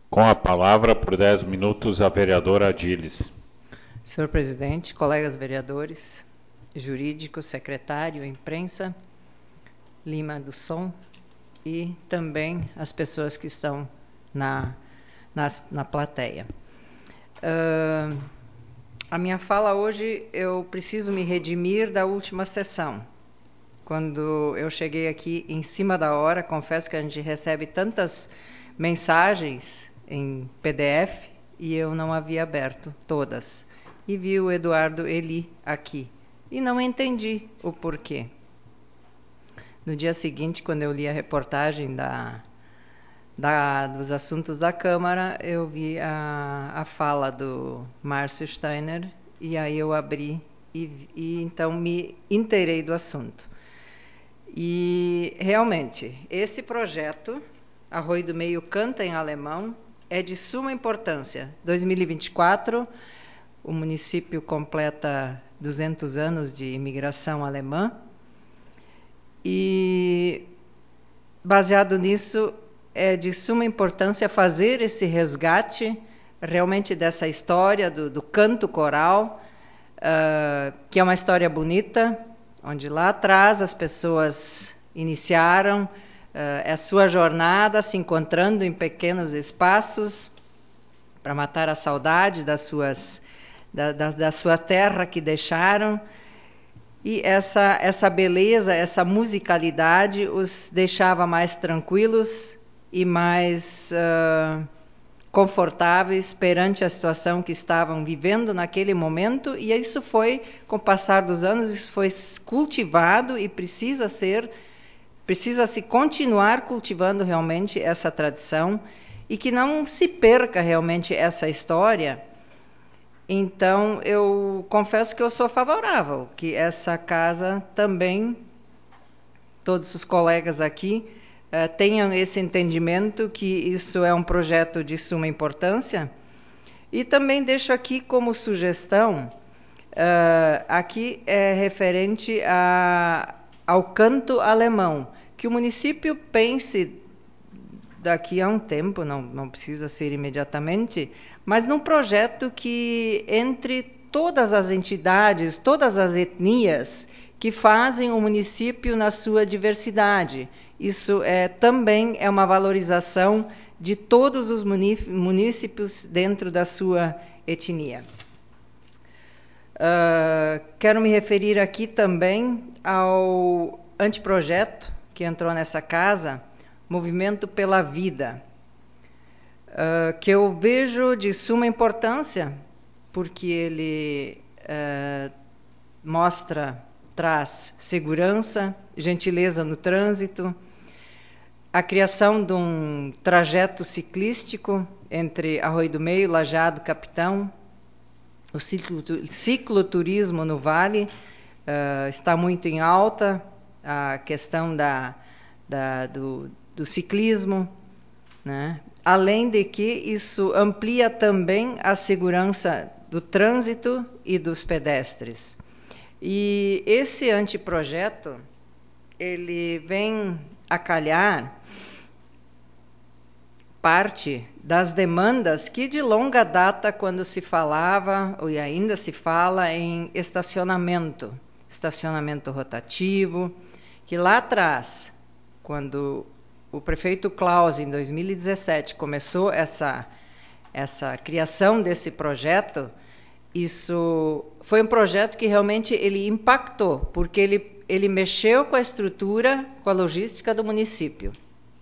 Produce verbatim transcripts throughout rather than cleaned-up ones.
Com a palavra, por dez minutos, a vereadora Adiles. Senhor presidente, colegas vereadores, jurídico, secretário, imprensa, Lima do Som e também as pessoas que estão na, na, na plateia. Uh, a minha fala hoje, eu preciso me redimir da última sessão. Quando eu cheguei aqui em cima da hora, confesso que a gente recebe tantas mensagens em P D F e eu não havia aberto todas. E vi o Eduardo Eli aqui e não entendi o porquê. No dia seguinte, quando eu li a reportagem da, da, dos assuntos da Câmara, eu vi a, a fala do Márcio Steiner e aí eu abri e, e então me inteirei do assunto. E realmente, esse projeto, Arroio do Meio Canta em Alemão, é de suma importância. dois mil e vinte e quatro, o município completa duzentos anos de imigração alemã. E, baseado nisso, é de suma importância fazer esse resgate realmente dessa história do, do canto coral, uh, que é uma história bonita, onde lá atrás as pessoas iniciaram uh, a sua jornada se encontrando em pequenos espaços para matar a saudade das suas, da, da, da sua terra que deixaram. E essa, essa beleza, essa musicalidade os deixava mais tranquilos e mais uh, confortáveis perante a situação que estavam vivendo naquele momento, e isso foi, com o passar dos anos, isso foi cultivado e precisa ser, precisa se continuar cultivando realmente essa tradição e que não se perca realmente essa história. Então, eu confesso que eu sou favorável que essa casa também, todos os colegas aqui, Uh, tenham esse entendimento que isso é um projeto de suma importância. E também deixo aqui como sugestão, uh, aqui é referente a, ao canto alemão, que o município pense daqui a um tempo, não, não precisa ser imediatamente, mas num projeto que entre todas as entidades, todas as etnias que fazem o município na sua diversidade. Isso é, também é uma valorização de todos os munícipes dentro da sua etnia. Uh, quero me referir aqui também ao anteprojeto que entrou nessa casa, Movimento pela Vida, uh, que eu vejo de suma importância, porque ele uh, mostra, traz segurança, gentileza no trânsito, a criação de um trajeto ciclístico entre Arroio do Meio, Lajeado, Capitão, o cicloturismo no Vale uh, está muito em alta, a questão da, da, do, do ciclismo, né? Além de que isso amplia também a segurança do trânsito e dos pedestres. E esse anteprojeto, ele vem a calhar parte das demandas que de longa data, quando se falava, e ainda se fala, em estacionamento, estacionamento rotativo, que lá atrás, quando o prefeito Klaus, em dois mil e dezessete, começou essa, essa criação desse projeto, isso foi um projeto que realmente ele impactou, porque ele, ele mexeu com a estrutura, com a logística do município.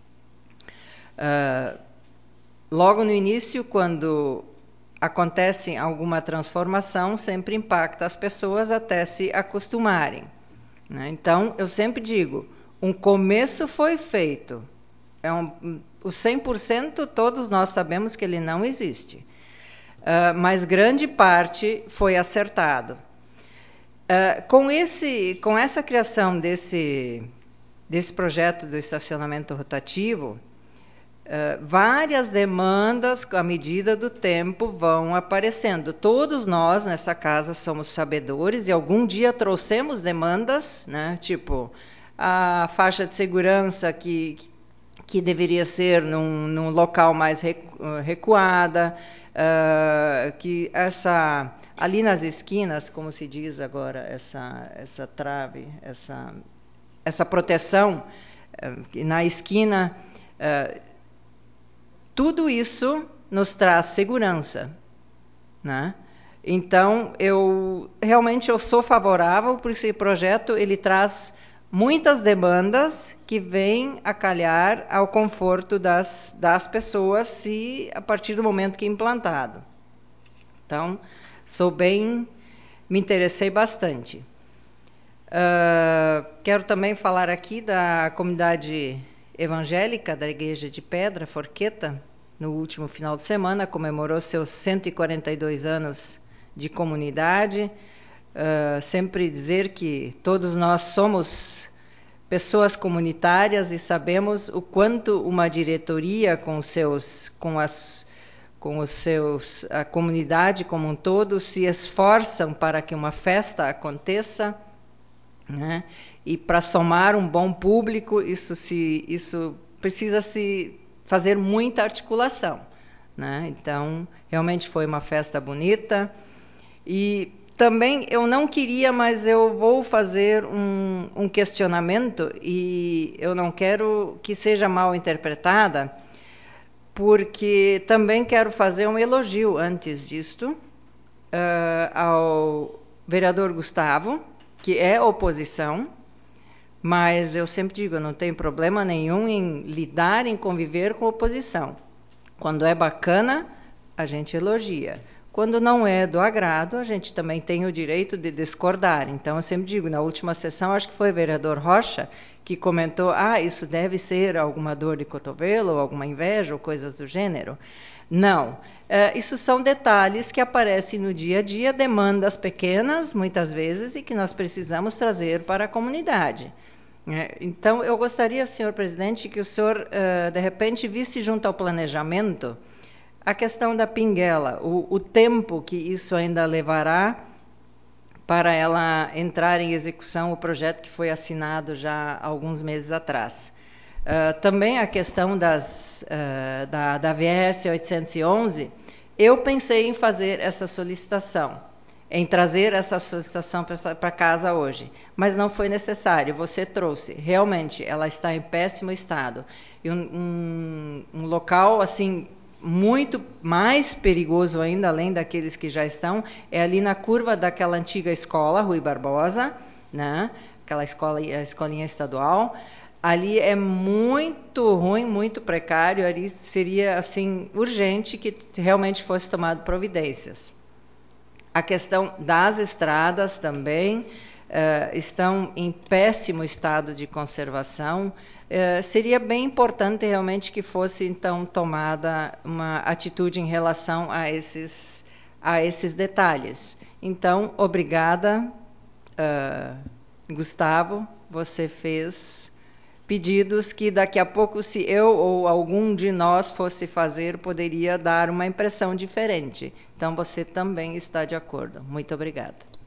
Uh, logo no início, quando acontece alguma transformação, sempre impacta as pessoas até se acostumarem, né? Então, eu sempre digo, um começo foi feito. É um, o cem por cento todos nós sabemos que ele não existe. Uh, mas grande parte foi acertado. Uh, com, esse, com essa criação desse, desse projeto do estacionamento rotativo, uh, várias demandas, à medida do tempo, vão aparecendo. Todos nós nessa casa somos sabedores e algum dia trouxemos demandas, né, tipo a faixa de segurança que, que deveria ser num, num local mais recuada, uh, que essa ali nas esquinas, como se diz agora, essa essa trave, essa essa proteção uh, na esquina, uh, tudo isso nos traz segurança, né? Então, eu realmente eu sou favorável por esse projeto, ele traz muitas demandas que vêm a calhar ao conforto das, das pessoas se a partir do momento que é implantado. Então, sou bem, me interessei bastante. Uh, quero também falar aqui da comunidade evangélica da Igreja de Pedra, Forqueta, no último final de semana, comemorou seus cento e quarenta e dois anos de comunidade. Uh, sempre dizer que todos nós somos pessoas comunitárias e sabemos o quanto uma diretoria com os seus, com as, com os seus, a comunidade como um todo se esforçam para que uma festa aconteça, né? E para somar um bom público, isso se, isso precisa se fazer muita articulação, né? Então, realmente foi uma festa bonita. E também eu não queria, mas eu vou fazer um, um questionamento e eu não quero que seja mal interpretada, porque também quero fazer um elogio antes disto uh, ao vereador Gustavo, que é oposição, mas eu sempre digo, eu não tenho problema nenhum em lidar, em conviver com oposição. Quando é bacana, a gente elogia. Quando não é do agrado, a gente também tem o direito de discordar. Então, eu sempre digo, na última sessão, acho que foi o vereador Rocha que comentou, ah, isso deve ser alguma dor de cotovelo, ou alguma inveja, ou coisas do gênero. Não. É, isso são detalhes que aparecem no dia a dia, demandas pequenas, muitas vezes, e que nós precisamos trazer para a comunidade. É, então, eu gostaria, senhor presidente, que o senhor, uh, de repente, visse junto ao planejamento a questão da pinguela, o, o tempo que isso ainda levará para ela entrar em execução, o projeto que foi assinado já há alguns meses atrás. Uh, também a questão das, uh, da, da V S oitocentos e onze, eu pensei em fazer essa solicitação, em trazer essa solicitação para casa hoje, mas não foi necessário, você trouxe. Realmente, ela está em péssimo estado. E um, um, um local, assim, muito mais perigoso ainda, além daqueles que já estão, é ali na curva daquela antiga escola, Rui Barbosa, né? Aquela escola, a escolinha estadual. Ali é muito ruim, muito precário, ali seria assim urgente que realmente fosse tomado providências. A questão das estradas também uh, estão em péssimo estado de conservação. Uh, seria bem importante realmente que fosse então tomada uma atitude em relação a esses, a esses detalhes. Então, obrigada, uh, Gustavo, você fez pedidos que daqui a pouco, se eu ou algum de nós fosse fazer, poderia dar uma impressão diferente. Então, você também está de acordo. Muito obrigada.